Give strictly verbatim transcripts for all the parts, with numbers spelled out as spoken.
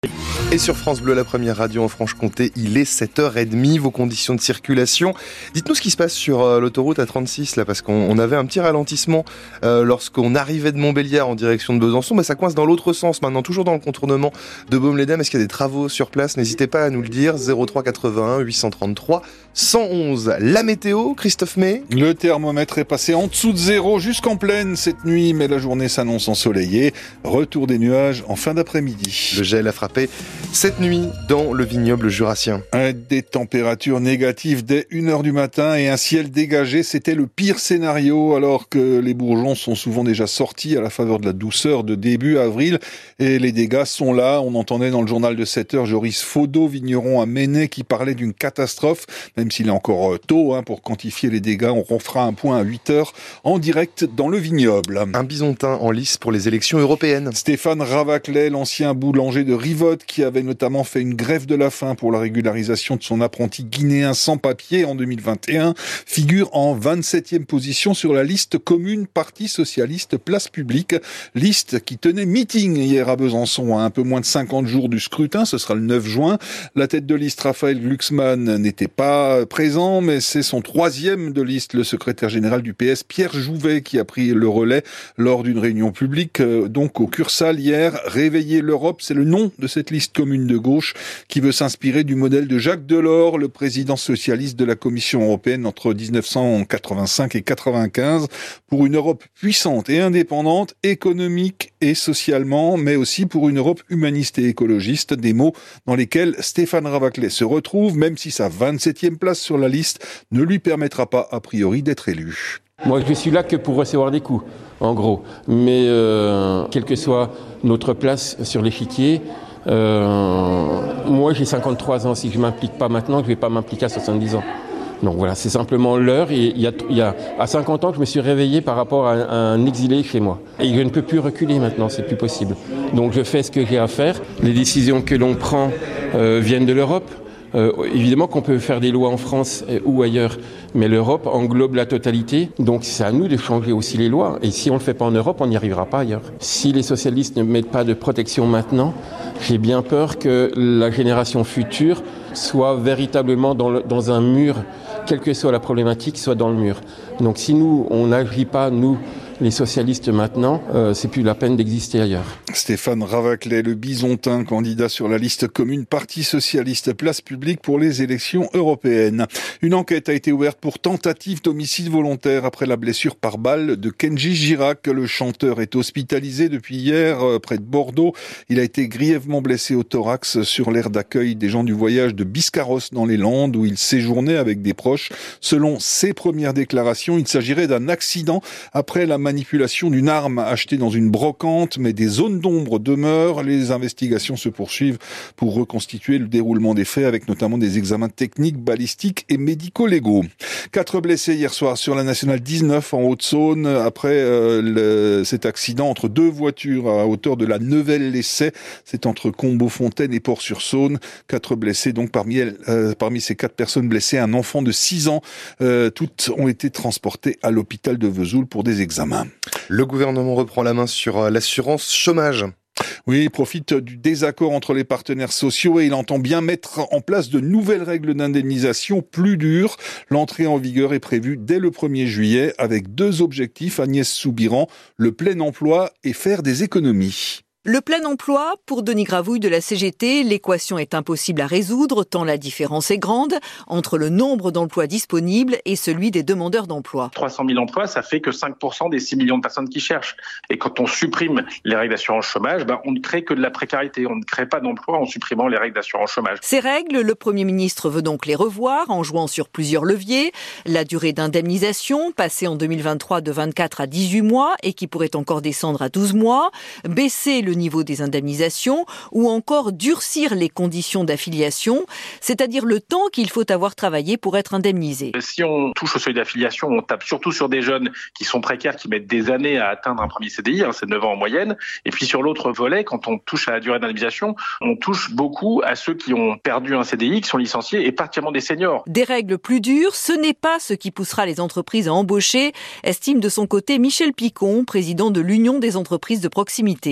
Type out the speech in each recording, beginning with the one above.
Et sur France Bleu, la première radio en Franche-Comté, il est sept heures trente, vos conditions de circulation. Dites-nous ce qui se passe sur euh, l'autoroute A trente-six, là, parce qu'on on avait un petit ralentissement euh, lorsqu'on arrivait de Montbéliard en direction de Besançon, mais ça coince dans l'autre sens maintenant, toujours dans le contournement de Baume-les-Dames. Est-ce qu'il y a des travaux sur place? N'hésitez pas à nous le dire, zéro trois quatre-vingt-un huit cent trente-trois cent onze. La météo, Christophe May? Le thermomètre est passé en dessous de zéro jusqu'en pleine cette nuit, mais la journée s'annonce ensoleillée. Retour des nuages en fin d'après-midi. Le gel a frappé cette nuit dans le vignoble jurassien. Des températures négatives dès une heure du matin et un ciel dégagé, c'était le pire scénario, alors que les bourgeons sont souvent déjà sortis à la faveur de la douceur de début avril, et les dégâts sont là. On entendait dans le journal de sept heures Joris Faudot, vigneron à Ménay, qui parlait d'une catastrophe, même s'il est encore tôt hein, pour quantifier les dégâts. On refera un point à huit heures en direct dans le vignoble. Un bisontin en lice pour les élections européennes. Stéphane Ravaclet, l'ancien boulanger de Rivotte, qui avait notamment fait une grève de la faim pour la régularisation de son apprenti guinéen sans papier en deux mille vingt et un, figure en vingt-septième position sur la liste commune Parti Socialiste Place Publique. Liste qui tenait meeting hier à Besançon, à un peu moins de cinquante jours du scrutin, ce sera le neuf juin. La tête de liste, Raphaël Glucksmann, n'était pas présent, mais c'est son troisième de liste, le secrétaire général du P S, Pierre Jouvet, qui a pris le relais lors d'une réunion publique, donc au Cursal hier. Réveiller l'Europe, c'est le nom de cette liste commune de gauche qui veut s'inspirer du modèle de Jacques Delors, le président socialiste de la Commission européenne entre dix-neuf cent quatre-vingt-cinq et quatre-vingt-quinze, pour une Europe puissante et indépendante, économique et socialement, mais aussi pour une Europe humaniste et écologiste, des mots dans lesquels Stéphane Ravaclet se retrouve, même si sa vingt-septième place sur la liste ne lui permettra pas, a priori, d'être élu. Moi, je suis là que pour recevoir des coups, en gros. Mais euh, quelle que soit notre place sur l'échiquier, euh, moi, j'ai cinquante-trois ans. Si je m'implique pas maintenant, je vais pas m'impliquer à soixante-dix ans. Donc voilà, c'est simplement l'heure. Et il y a, il y a à cinquante ans que je me suis réveillé par rapport à un, à un exilé chez moi. Et je ne peux plus reculer maintenant, c'est plus possible. Donc je fais ce que j'ai à faire. Les décisions que l'on prend euh, viennent de l'Europe. Euh, évidemment qu'on peut faire des lois en France euh, ou ailleurs, mais l'Europe englobe la totalité, donc c'est à nous de changer aussi les lois. Et si on ne le fait pas en Europe, on n'y arrivera pas ailleurs. Si les socialistes ne mettent pas de protection maintenant, j'ai bien peur que la génération future soit véritablement dans, le, dans un mur, quelle que soit la problématique, soit dans le mur. Donc si nous, on n'agit pas, nous, les socialistes maintenant, euh, c'est plus la peine d'exister ailleurs. Stéphane Ravaclet, le bisontin, candidat sur la liste commune Parti Socialiste Place Publique pour les élections européennes. Une enquête a été ouverte pour tentative d'homicide volontaire après la blessure par balle de Kenji Girac. Le chanteur est hospitalisé depuis hier euh, près de Bordeaux. Il a été grièvement blessé au thorax sur l'aire d'accueil des gens du voyage de Biscarrosse dans les Landes où il séjournait avec des proches. Selon ses premières déclarations, il s'agirait d'un accident après la manipulation d'une arme achetée dans une brocante, mais des zones d'ombre demeurent. Les investigations se poursuivent pour reconstituer le déroulement des faits avec notamment des examens techniques, balistiques et médico-légaux. Quatre blessés hier soir sur la nationale dix-neuf en Haute-Saône après euh, le, cet accident entre deux voitures à hauteur de la Neuvelle-l'Essai. C'est entre Combeau-Fontaine et Port-sur-Saône. Quatre blessés, donc parmi elles, euh, parmi ces quatre personnes blessées, un enfant de six ans. Euh, toutes ont été transportées à l'hôpital de Vesoul pour des examens. Le gouvernement reprend la main sur l'assurance chômage. Oui, il profite du désaccord entre les partenaires sociaux et il entend bien mettre en place de nouvelles règles d'indemnisation plus dures. L'entrée en vigueur est prévue dès le premier juillet avec deux objectifs, Agnès Soubiran, le plein emploi et faire des économies. Le plein emploi, pour Denis Gravouille de la C G T, l'équation est impossible à résoudre tant la différence est grande entre le nombre d'emplois disponibles et celui des demandeurs d'emploi. trois cent mille emplois, ça fait que cinq pour cent des six millions de personnes qui cherchent. Et quand on supprime les règles d'assurance chômage, ben on ne crée que de la précarité. On ne crée pas d'emploi en supprimant les règles d'assurance chômage. Ces règles, le Premier ministre veut donc les revoir en jouant sur plusieurs leviers. La durée d'indemnisation, passée en deux mille vingt-trois de vingt-quatre à dix-huit mois et qui pourrait encore descendre à douze mois. Baisser le le niveau des indemnisations ou encore durcir les conditions d'affiliation, c'est-à-dire le temps qu'il faut avoir travaillé pour être indemnisé. Si on touche au seuil d'affiliation, on tape surtout sur des jeunes qui sont précaires, qui mettent des années à atteindre un premier C D I, hein, c'est neuf ans en moyenne. Et puis sur l'autre volet, quand on touche à la durée d'indemnisation, on touche beaucoup à ceux qui ont perdu un C D I, qui sont licenciés, et particulièrement des seniors. Des règles plus dures, ce n'est pas ce qui poussera les entreprises à embaucher, estime de son côté Michel Picon, président de l'Union des entreprises de proximité. Vous ne l'aurez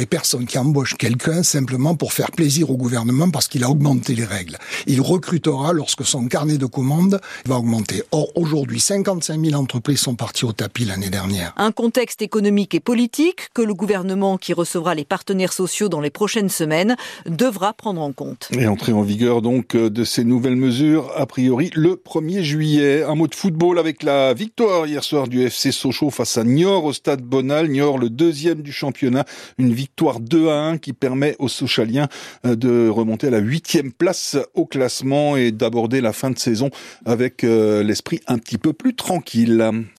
des personnes qui embauchent quelqu'un simplement pour faire plaisir au gouvernement parce qu'il a augmenté les règles. Il recrutera lorsque son carnet de commandes va augmenter. Or, aujourd'hui, cinquante-cinq mille entreprises sont parties au tapis l'année dernière. Un contexte économique et politique que le gouvernement, qui recevra les partenaires sociaux dans les prochaines semaines, devra prendre en compte. Et entrée en vigueur donc de ces nouvelles mesures, a priori le premier juillet. Un mot de football avec la victoire hier soir du F C Sochaux face à Niort au stade Bonal. Niort, le deuxième du championnat. Une victoire deux à un qui permet aux Sochaliens de remonter à la huitième place au classement et d'aborder la fin de saison avec l'esprit un petit peu plus tranquille.